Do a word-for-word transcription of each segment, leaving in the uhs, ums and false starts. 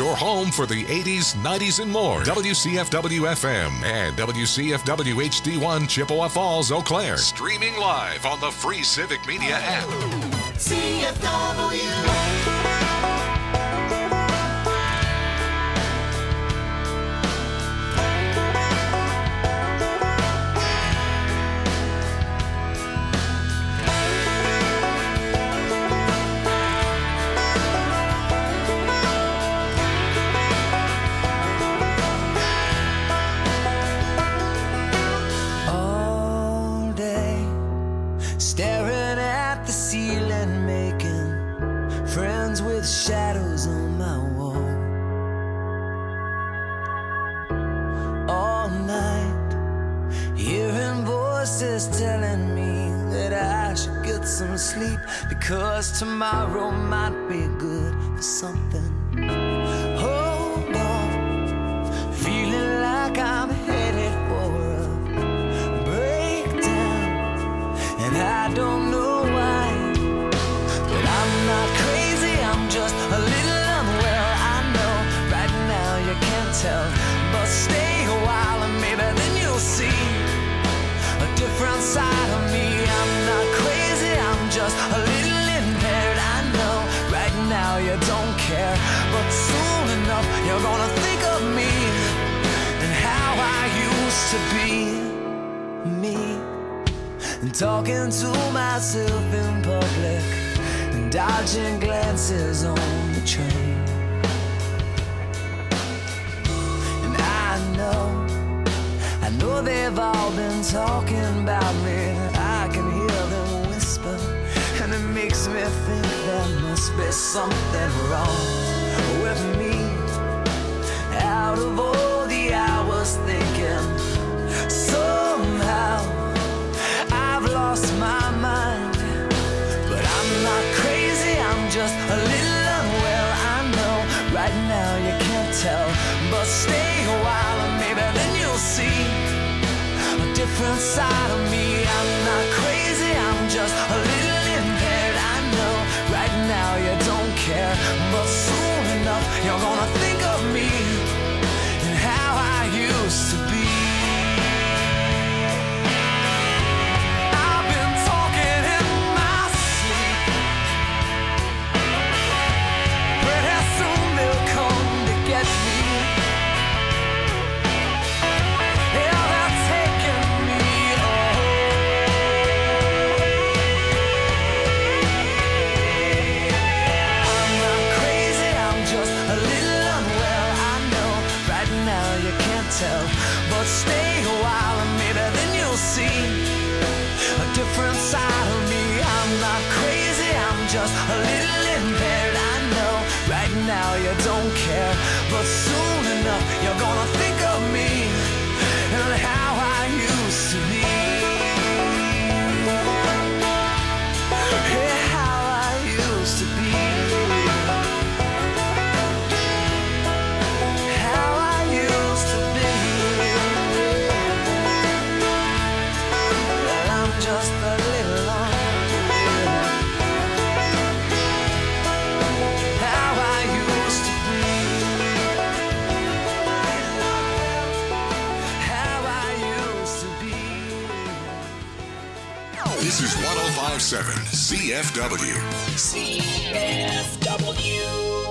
your home for the eighties, nineties, and more. W C F W F M and W C F W H D one Chippewa Falls, Eau Claire. Streaming live on the free Civic Media app. C F W. Shadows on my wall all night, hearing voices telling me that I should get some sleep, because tomorrow might be good for something. Hold on, feeling like I'm headed for a breakdown, and I don't know why, but I'm not crazy, I'm just a little unwell. I know right now you can't tell, but stay a while and maybe then you'll see a different side of me. I'm not crazy, I'm just a little impaired. I know right now you don't care, but soon enough you're gonna think of me and how I used to be me, and talking to myself in public, dodging glances on the train. And I know, I know they've all been talking about me. I can hear them whisper, and it makes me think there must be something wrong with me. Out of all the hours thinking, somehow I've lost my mind. But I'm not crazy, I'm just a little unwell. I know right now you can't tell, but stay a while and maybe then you'll see a different side of me. I'm not crazy, I'm just a little impaired. I know right now you don't care, but soon enough you're gonna think of me and how I used to be. But stay a while and maybe then you'll see a different side of me. I'm not crazy, I'm just a little impaired. I know right now you don't care, but soon enough you're gonna think of me and how I used to be. Yeah, how I used to be. This is one oh five point seven C F W. C F W.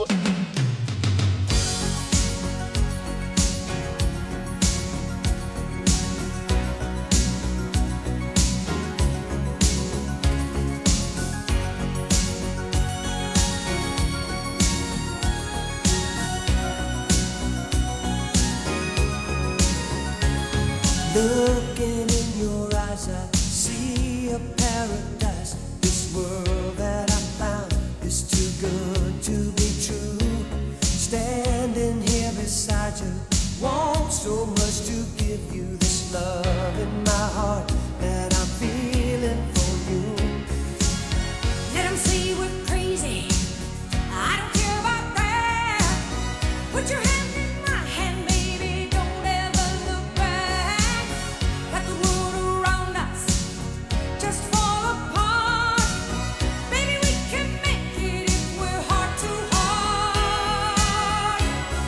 Looking in your eyes, I see a paradise. This world that I found is too good to be true. Standing here beside you, want so much to give you this love in my heart that I'm feeling for you. Let them say we're crazy, I don't care about that. Put your hand in my hand, baby, don't ever look back. Let the world around us just fall apart. Baby, we can make it if we're heart to heart.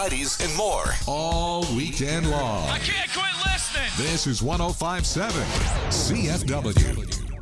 nineties, and more. All weekend long. I can't quit listening. This is one oh five point seven C F W.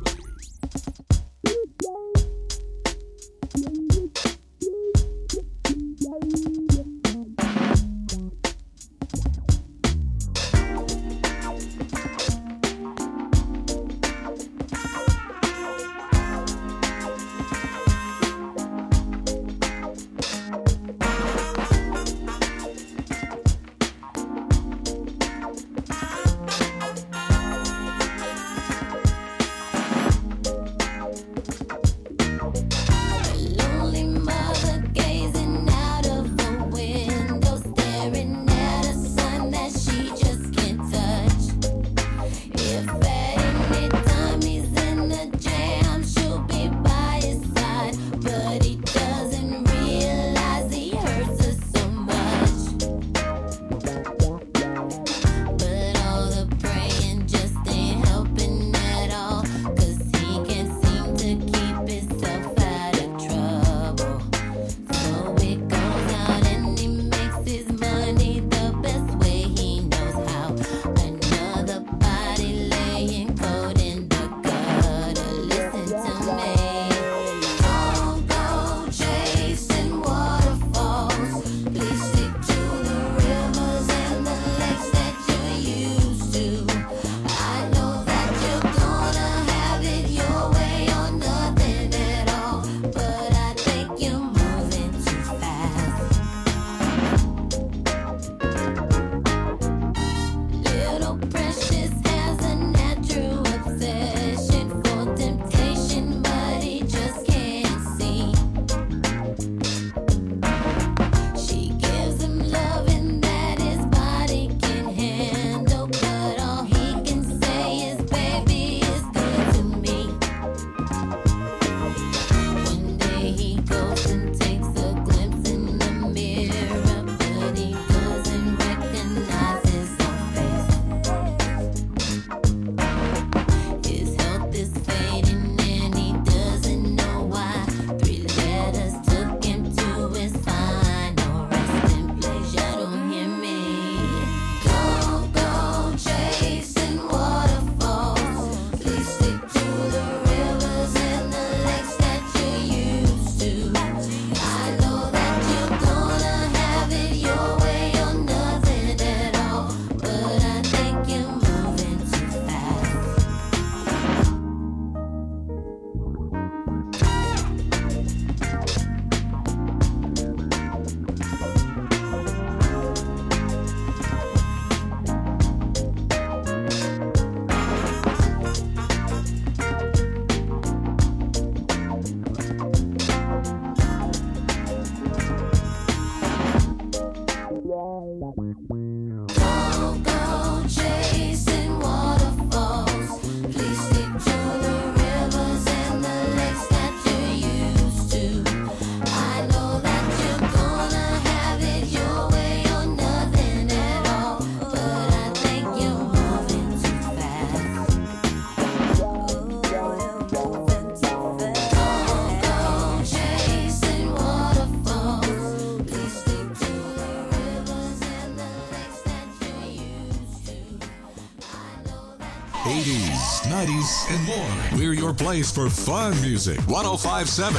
eighties, nineties, and more. We're your place for fun music. one oh five point seven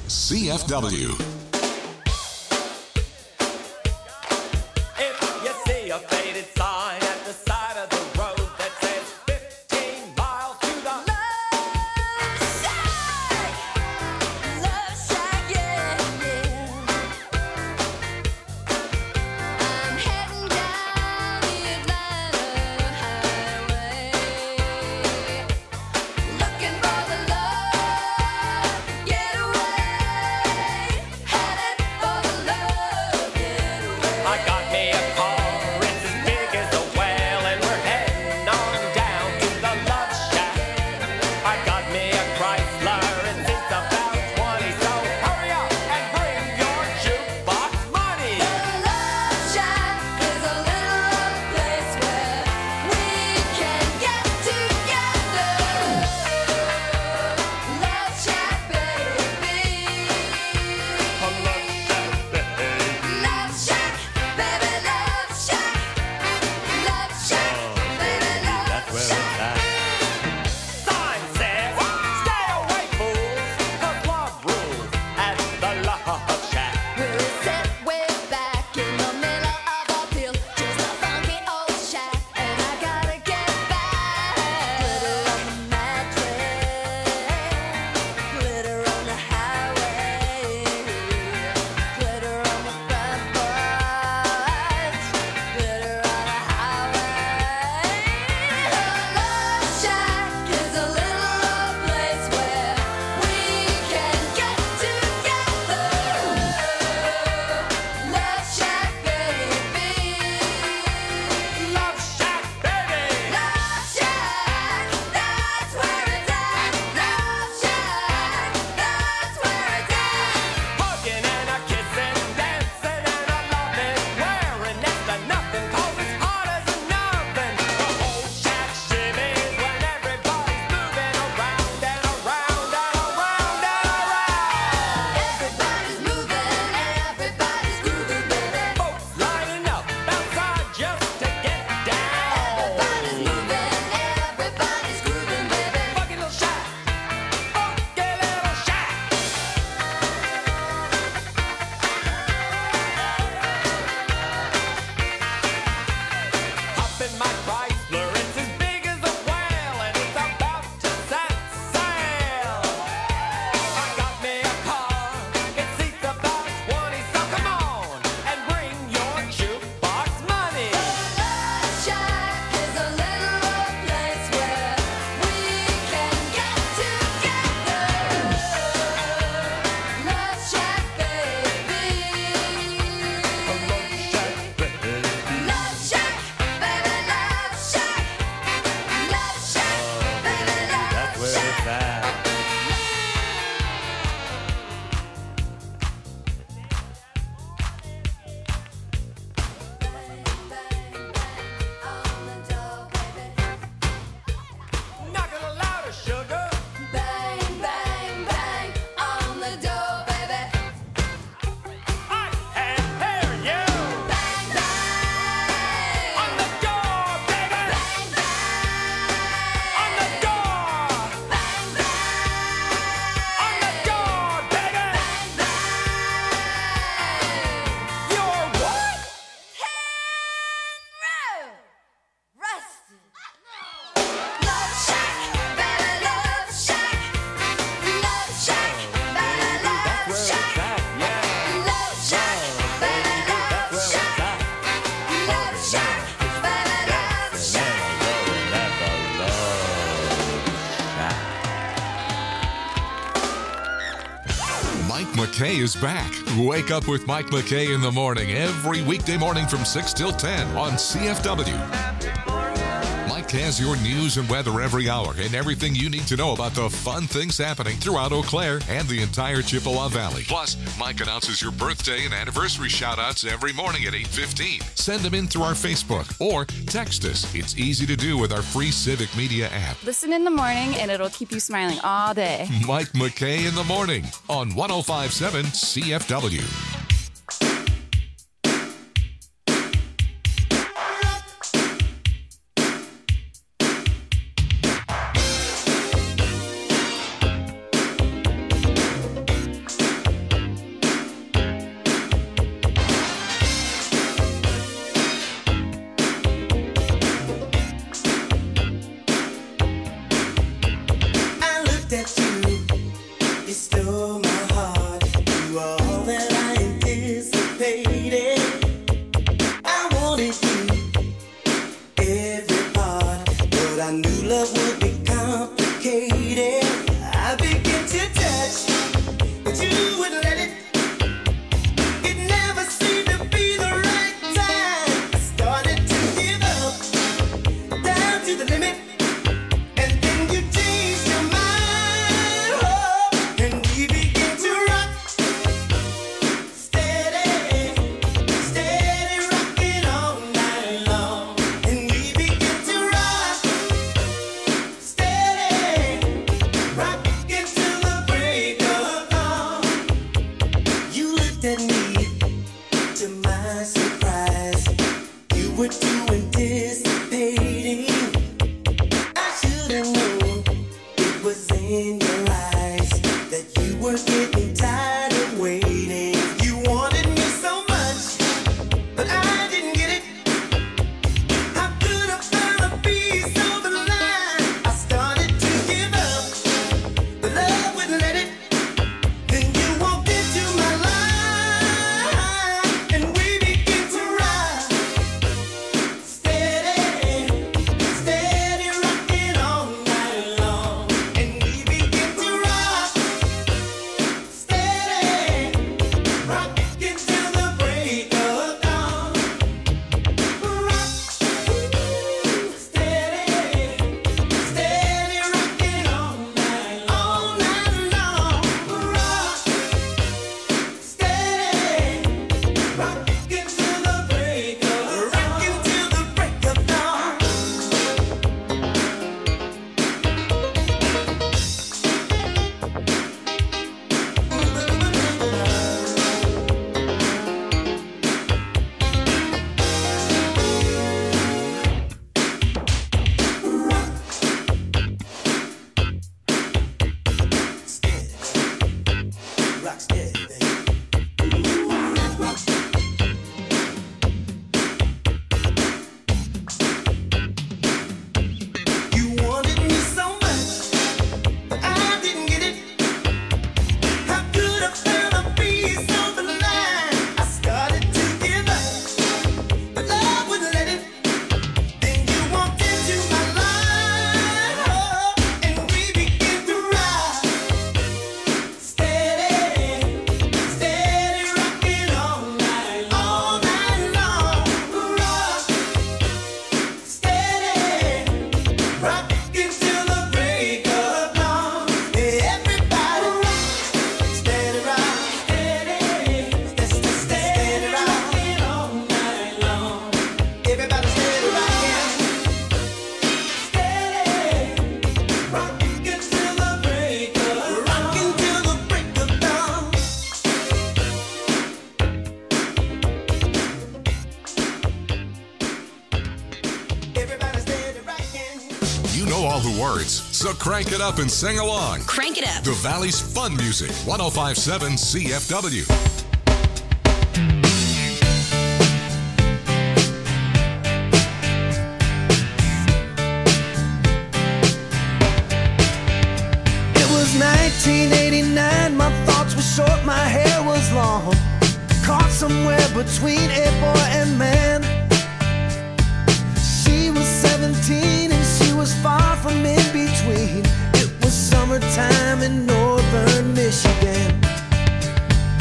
C F W. If you see a faded sign at the side of the road that says fifteen miles to the Love shack, love shack, yeah, yeah. I'm heading down the Atlanta highway, looking for the love getaway. McKay is back. Wake up with Mike McKay in the morning every weekday morning from six till ten on C F W. Mike has your news and weather every hour and everything you need to know about the fun things happening throughout Eau Claire and the entire Chippewa Valley. Plus, Mike announces your birthday and anniversary shout-outs every morning at eight fifteen. Send them in through our Facebook or text us. It's easy to do with our free Civic Media app. Listen in the morning and it'll keep you smiling all day. Mike McKay in the morning on one oh five point seven C F W. So crank it up and sing along. Crank it up. The Valley's fun music. one oh five point seven C F W. It was nineteen eighty-nine. My thoughts were short. My hair was long. Caught somewhere between a boy and man. She was seventeen and she was far from in between. It was summertime in northern Michigan.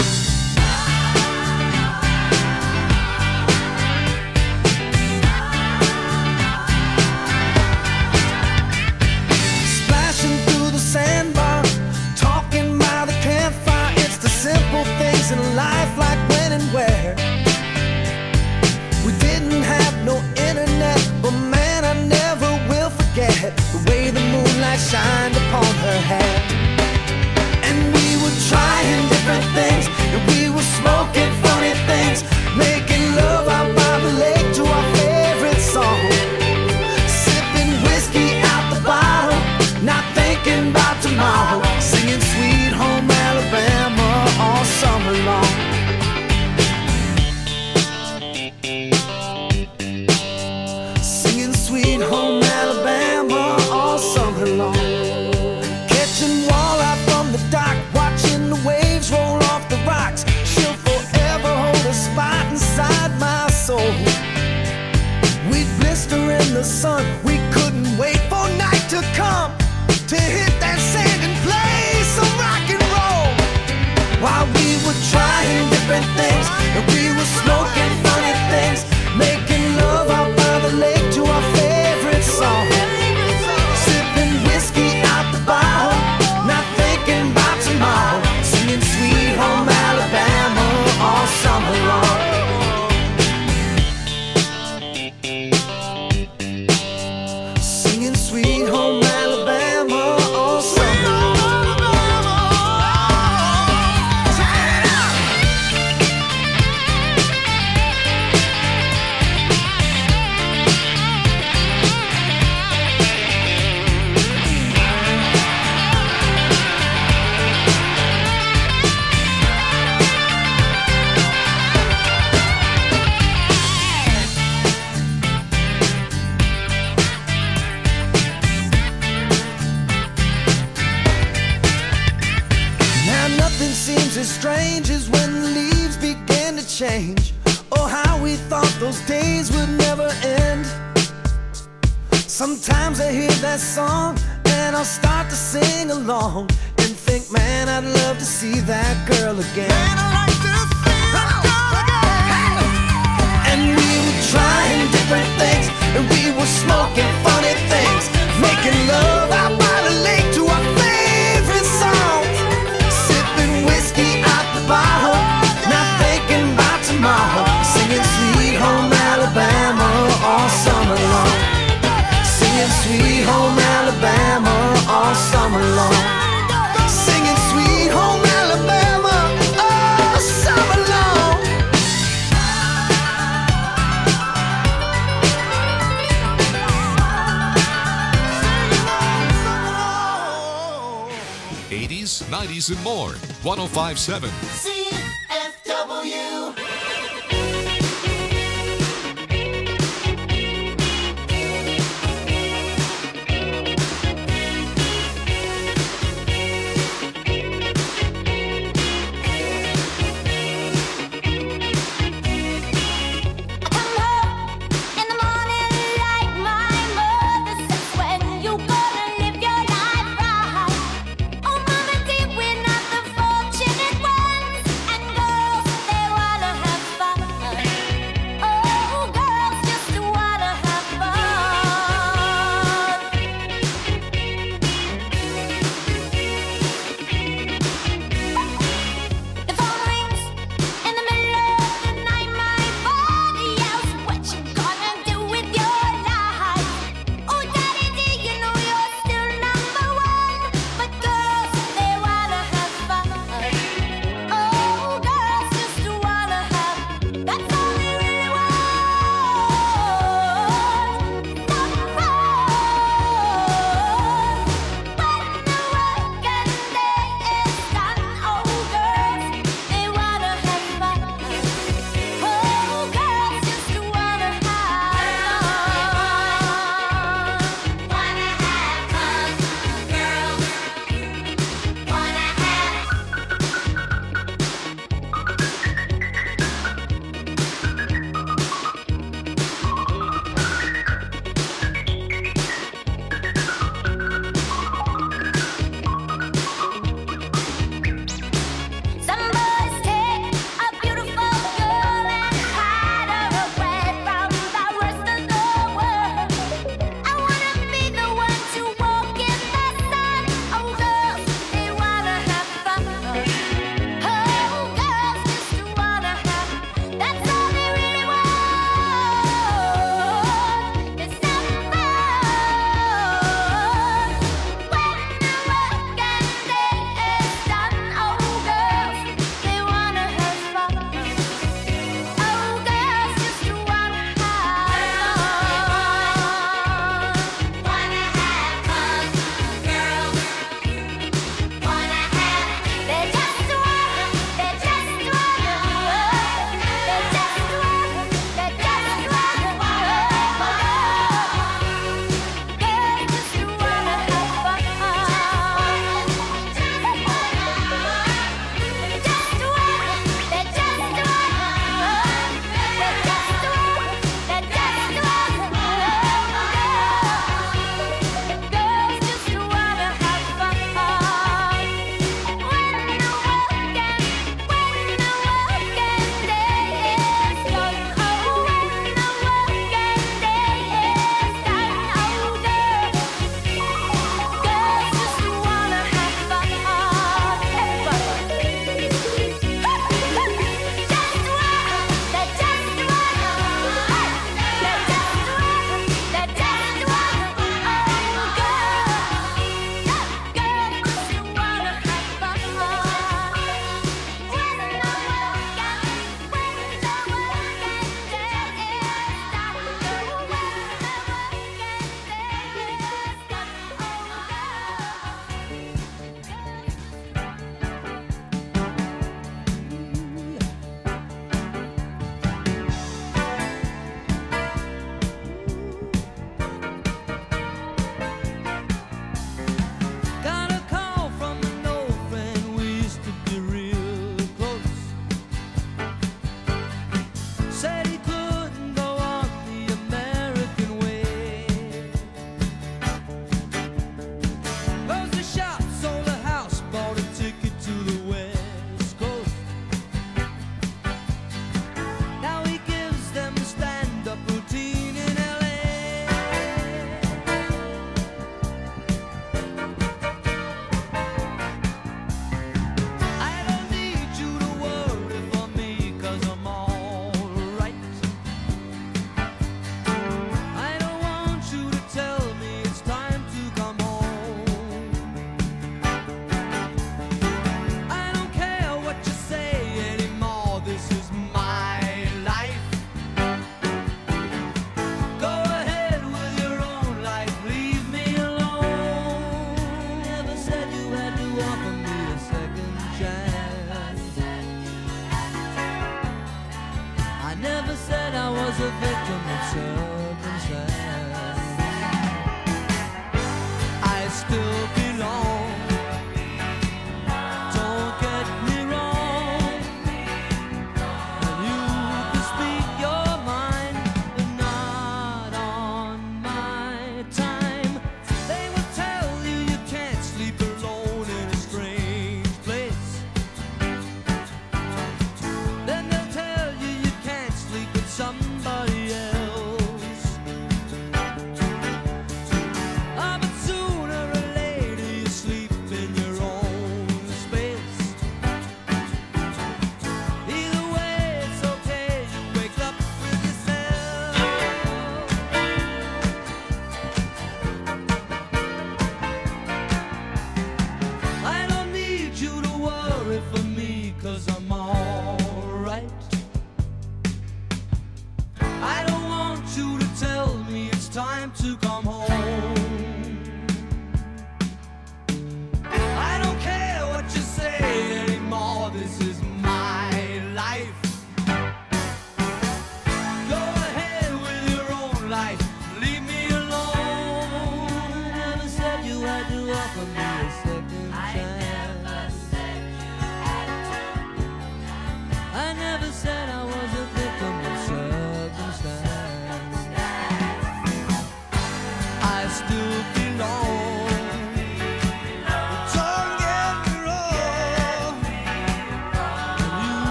sun. We couldn't wait for night to come to hit that sand and play some rock and roll. While we were trying different things, and we were smoking funny things, making love out by the lake to our favorite song. Sipping whiskey out the bottle, not thinking about tomorrow, singing Sweet Home Alabama all summer long. Singing Sweet Home Alabama all summer long. Nothing seems as strange as when the leaves begin to change. Oh, how we thought those days would never end. Sometimes I hear that song and I'll start to sing along and think, man, I'd love to see that girl again. Man, I'd like to see that girl again. And we were trying different things, and we were smoking funny things, making love out by the lake to our favorite songs. Whiskey out the bottle, not thinking about tomorrow, singing Sweet Home Alabama all summer long. Singing Sweet Home Alabama all summer long. Singing Sweet Home Alabama all summer long. eighties, nineties, and more. one oh five point seven. C F W. Fortunate ones and girls, they wanna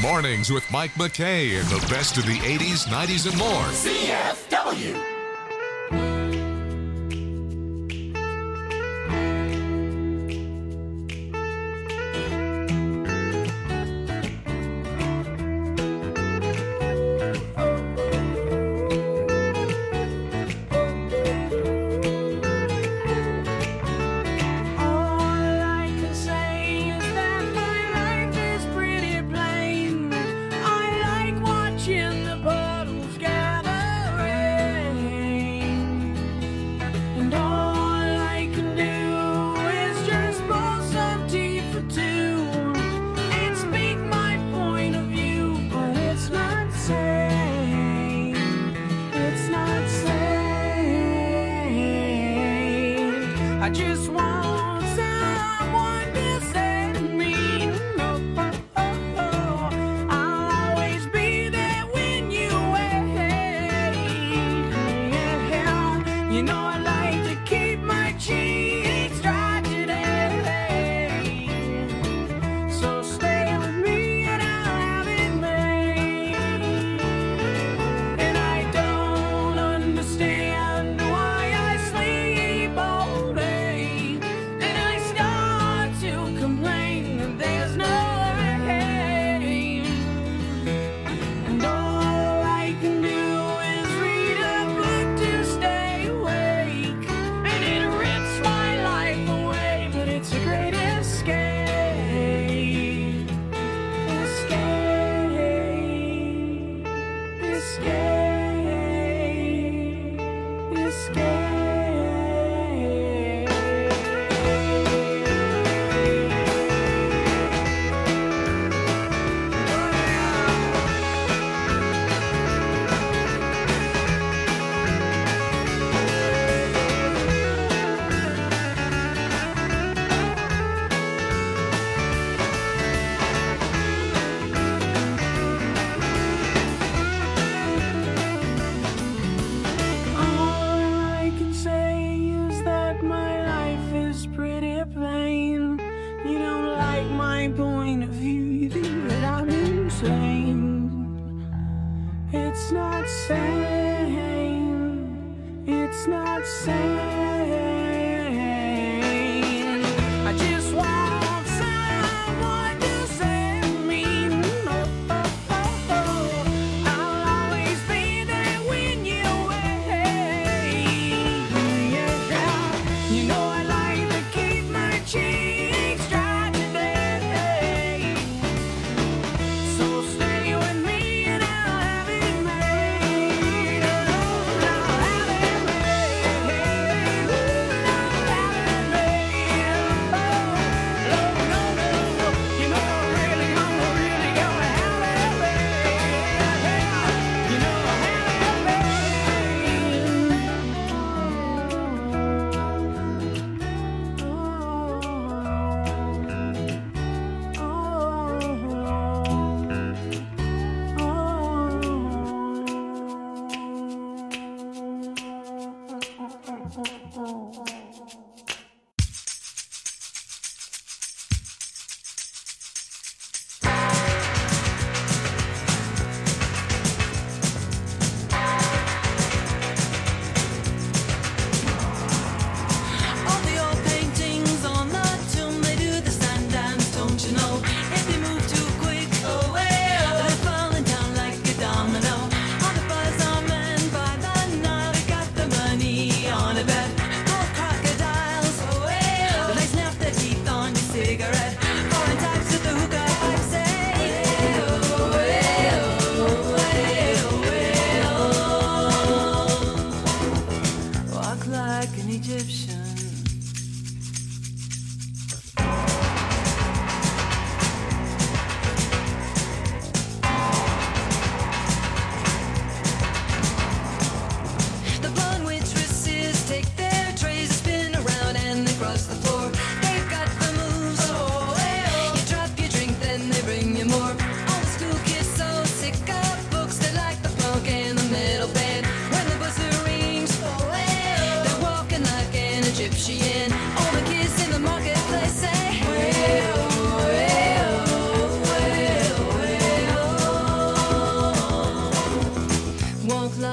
Mornings with Mike McKay and the best of the eighties, nineties, and more. C F W.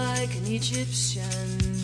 like an Egyptian.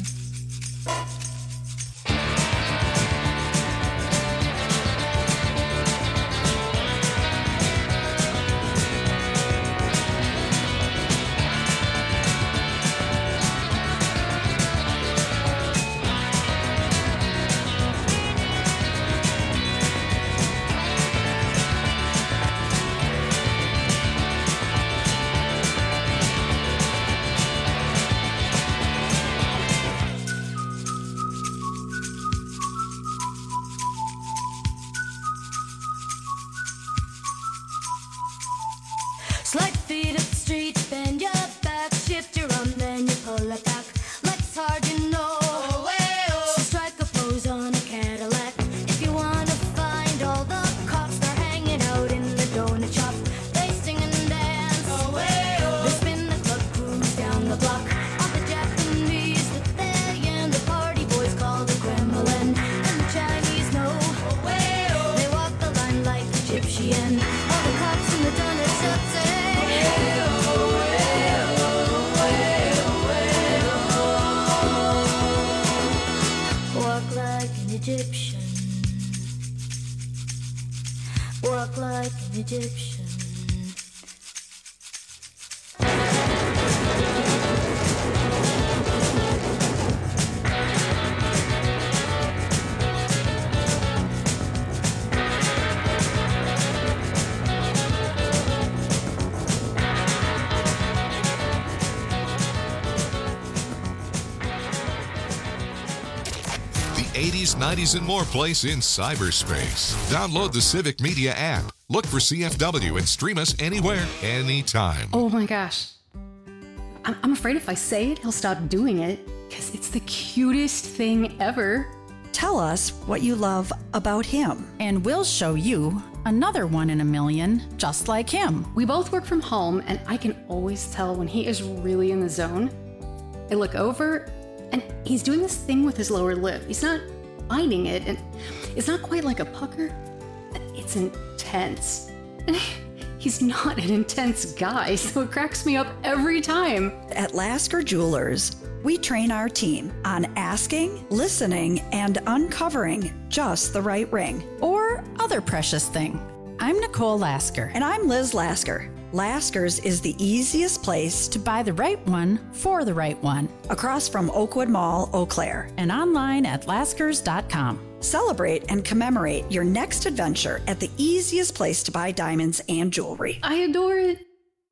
Slide feet up the street, bend your back, shift your arm, then you pull it back. Legs hard, you know. Oh, hey, oh. So strike a pose on a Cadillac. If you wanna find all the cops, they're hanging out in the donut shop. They sing and dance. Oh, hey, oh. They spin the club cruise down the block. All the Japanese with they and the party boys call the Kremlin. And the Chinese know. Oh, hey, oh. They walk the line like Egyptian. All the cops in the donut shop say. Walk like an Egyptian. Walk like an Egyptian. eighties, nineties, and more place in cyberspace. Download the Civic Media app. Look for C F W and stream us anywhere, anytime. Oh my gosh. I'm, I'm afraid if I say it, he'll stop doing it because it's the cutest thing ever. Tell us what you love about him. And we'll show you another one in a million just like him. We both work from home, and I can always tell when he is really in the zone. I look over, and he's doing this thing with his lower lip. He's not biting it, and it's not quite like a pucker. It's intense. And he's not an intense guy, so it cracks me up every time. At Lasker Jewelers, we train our team on asking, listening, and uncovering just the right ring. Or other precious thing. I'm Nicole Lasker. And I'm Liz Lasker. Lasker's is the easiest place to buy the right one for the right one. Across from Oakwood Mall, Eau Claire. And online at laskers dot com. Celebrate and commemorate your next adventure at the easiest place to buy diamonds and jewelry. I adore it.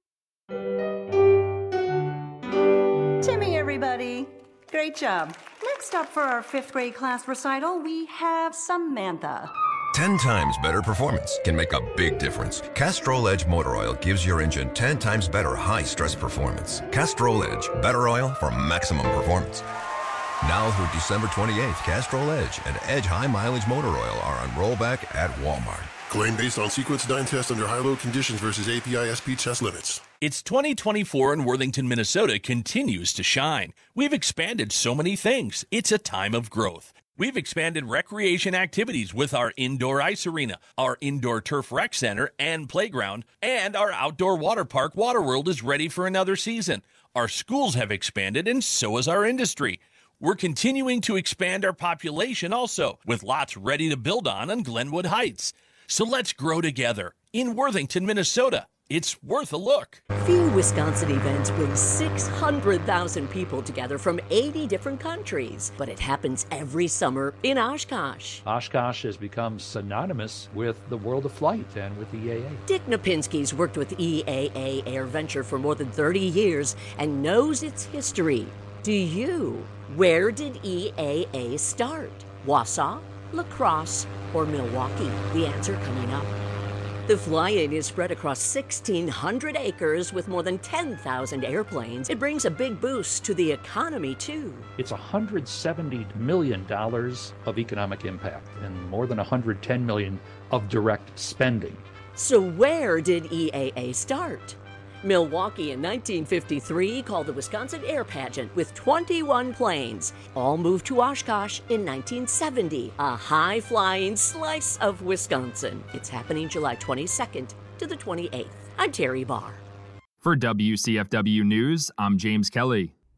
Timmy, everybody. Great job. Next up for our fifth grade class recital, we have Samantha. ten times better performance can make a big difference. Castrol Edge Motor Oil gives your engine ten times better high-stress performance. Castrol Edge, better oil for maximum performance. Now through December twenty-eighth, Castrol Edge and Edge High Mileage Motor Oil are on rollback at Walmart. Claim based on sequence nine test under high-load conditions versus A P I S P test limits. It's twenty twenty-four and Worthington, Minnesota continues to shine. We've expanded so many things. It's a time of growth. We've expanded recreation activities with our indoor ice arena, our indoor turf rec center and playground, and our outdoor water park, Waterworld, is ready for another season. Our schools have expanded, and so has our industry. We're continuing to expand our population also, with lots ready to build on on Glenwood Heights. So let's grow together in Worthington, Minnesota. It's worth a look. Few Wisconsin events bring six hundred thousand people together from eighty different countries, but it happens every summer in Oshkosh. Oshkosh has become synonymous with the world of flight and with E A A. Dick Napinski's worked with E A A Air Venture for more than thirty years and knows its history. Do you? Where did E A A start? Wausau, La Crosse, or Milwaukee? The answer coming up. The fly-in is spread across sixteen hundred acres with more than ten thousand airplanes. It brings a big boost to the economy, too. It's one hundred seventy million dollars of economic impact and more than one hundred ten million dollars of direct spending. So where did E A A start? Milwaukee in nineteen fifty-three called the Wisconsin Air Pageant with twenty-one planes. All moved to Oshkosh in nineteen seventy, a high-flying slice of Wisconsin. It's happening July twenty-second to the twenty-eighth. I'm Terry Barr. For W C F W News, I'm James Kelly.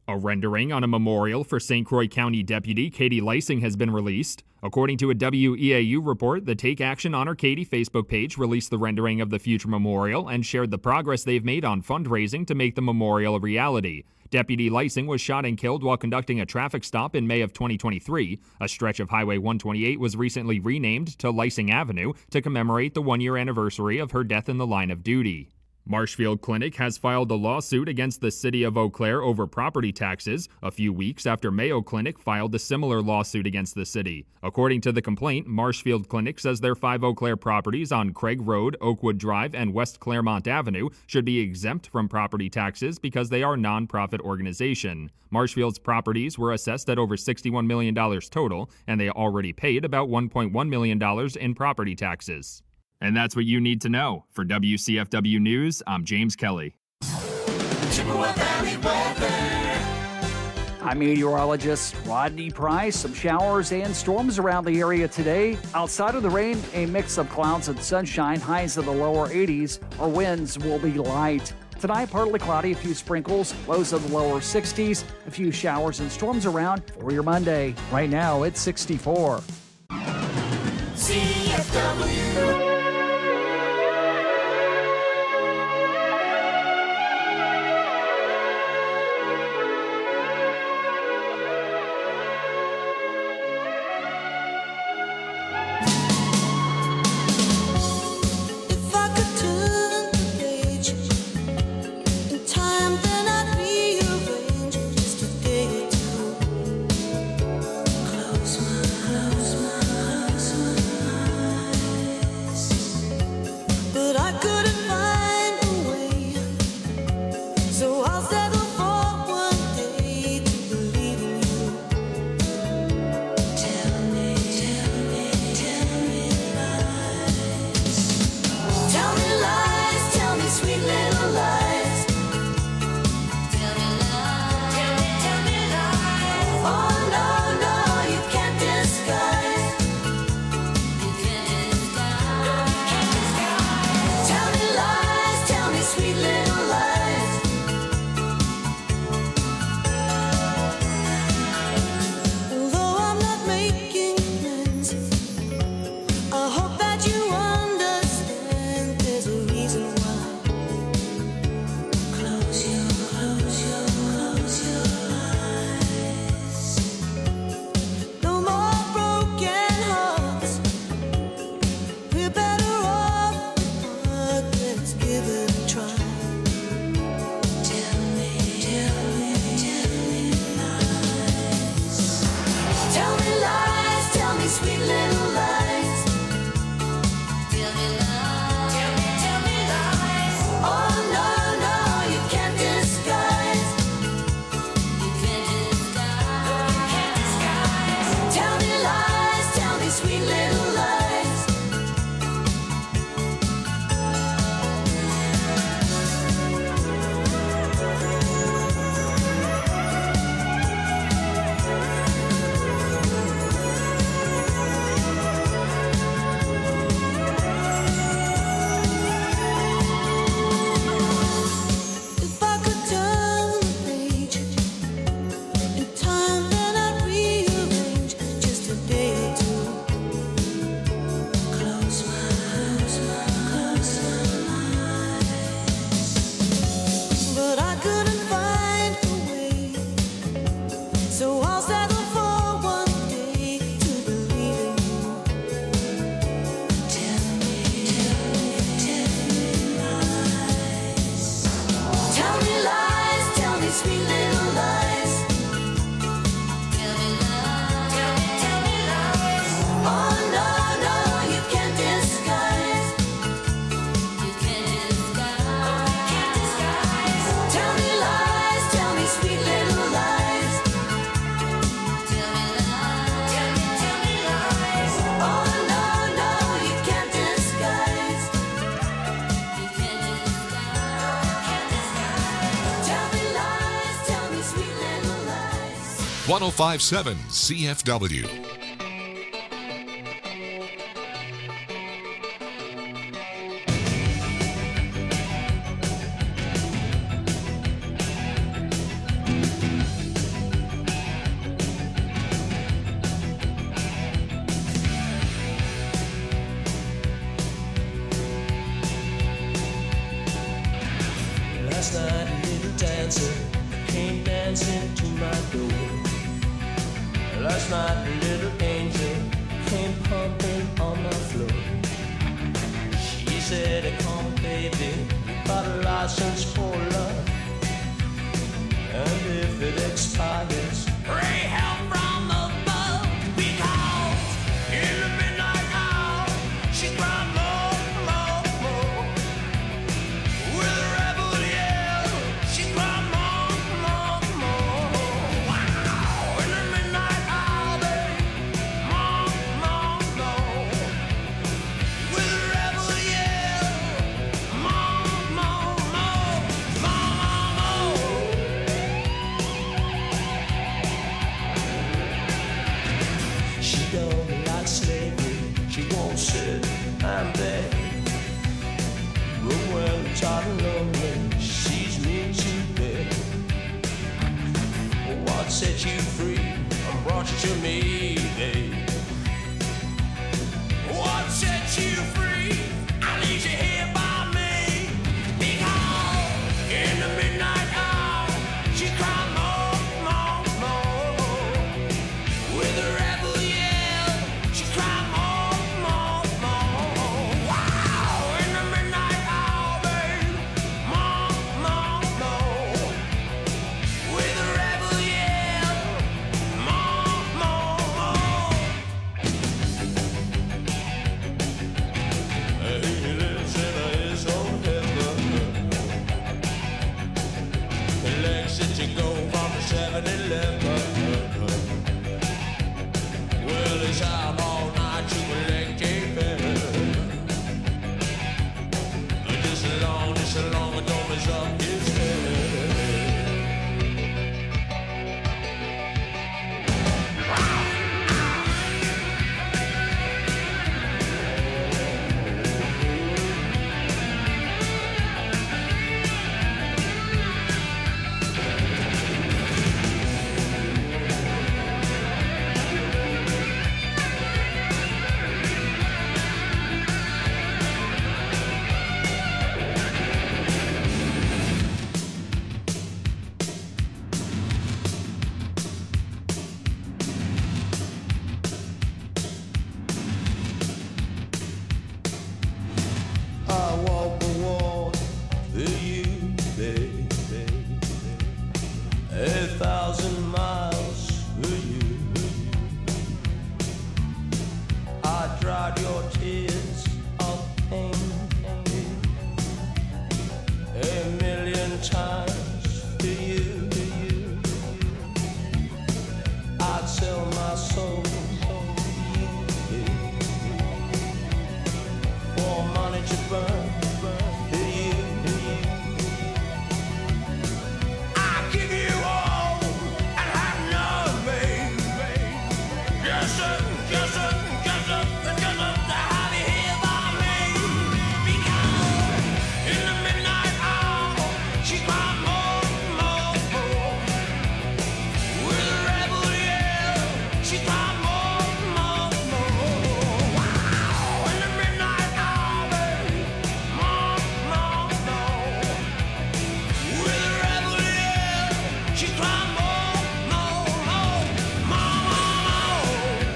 A rendering on a memorial for Saint Croix County Deputy Katie Leising has been released. According to a W E A U report, the Take Action Honor Katie Facebook page released the rendering of the future memorial and shared the progress they've made on fundraising to make the memorial a reality. Deputy Leising was shot and killed while conducting a traffic stop in May of twenty twenty-three. A stretch of Highway one twenty-eight was recently renamed to Leising Avenue to commemorate the one-year anniversary of her death in the line of duty. Marshfield Clinic has filed a lawsuit against the city of Eau Claire over property taxes, a few weeks after Mayo Clinic filed a similar lawsuit against the city. According to the complaint, Marshfield Clinic says their five Eau Claire properties on Craig Road, Oakwood Drive, and West Claremont Avenue should be exempt from property taxes because they are a non-profit organization. Marshfield's properties were assessed at over sixty-one million dollars total, and they already paid about one point one million dollars in property taxes. And that's what you need to know. For W C F W News, I'm James Kelly. Chippewa Valley weather. I'm meteorologist Rodney Price. Some showers and storms around the area today. Outside of the rain, a mix of clouds and sunshine, highs in the lower eighties. Our winds will be light. Tonight, partly cloudy, a few sprinkles, lows in the lower sixties, a few showers and storms around for your Monday. Right now, it's sixty-four. C F W. one oh five point seven C F W. dancing to my door. Last night a little angel came pumping on my floor. She said, come baby, you got a license for love, and if it expires, pray help from above, because in the midnight hour she cried more, more, more. With a rebel yell, she cried more, more, more. Wow, in the midnight hour, babe, more, more, more. With a rebel yell, more, more, more, more, more. She don't like slavery, she won't sit and beg. But when tired and lonely, she's mean to beg. What set you free and brought you to me, babe? What set you free? I leave you here by me. Because in the midnight hour, she cried more, more, more. With a rebel yell, she cried more, more, more. Wow, in the midnight hour, babe, more, more, more. With a rebel yell, more, more, more. He lives in his own heaven. He likes it to go from the seven eleven. Well, he's out all night to collect a better. Just as long, just as long as don't mess up his head. I walk the walk for you, baby. A thousand miles for you. I dried your tears of pain a million times for you. I'd sell my soul for money to burn. I give you all and have none, babe. Yes, sir, yes, sir, yes, sir, yes, sir, to have you here by me. Because in the midnight hour, she cried more, more, more. With a rebel yell, she cried more, more, more. Wow, in the midnight hour, babe, more, more, more. With a rebel yell, she cried more, more, more, more, more.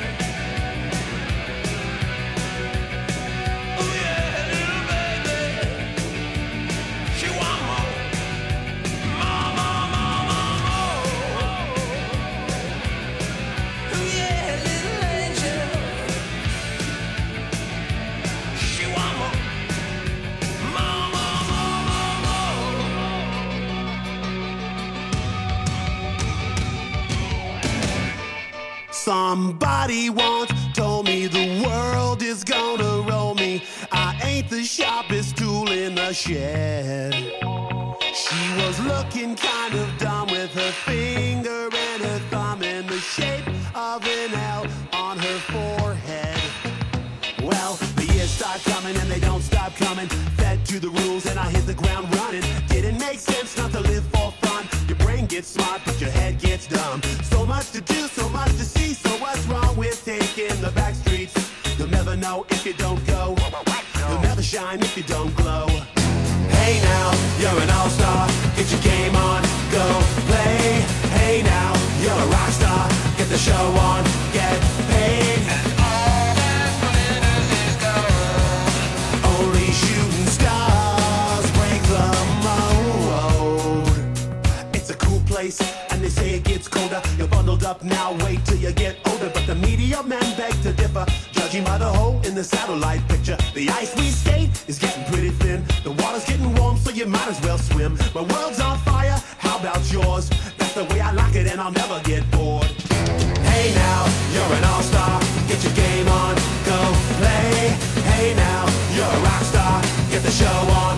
Oh yeah, little baby, she want more, more, more, more, more, more. Oh yeah, little angel, she want more, more, more, more, more, more. Somebody once told me the world is gonna roll me. I ain't the sharpest tool in the shed. She was looking kind of dumb with her finger and her thumb in the shape of an L on her forehead. Well, the years start coming and they don't stop coming. Fed to the rules and I hit the ground running. Didn't make sense not to live for fun. Your brain gets smart but your head gets dumb. So much to do, so much to see. So what's wrong with taking the back streets? You'll never know if you don't go. You'll never shine if you don't glow. Hey now, you're an all-star. Get your game on, go play. up, now wait till you get older. But the media men beg to differ, judging by the hole in the satellite picture. The ice we skate is getting pretty thin. The water's getting warm, so you might as well swim. My world's on fire, how about yours? That's the way I like it, and I'll never get bored. Hey now, you're an all-star, get your game on, go play. Hey now, you're a rock star, get the show on.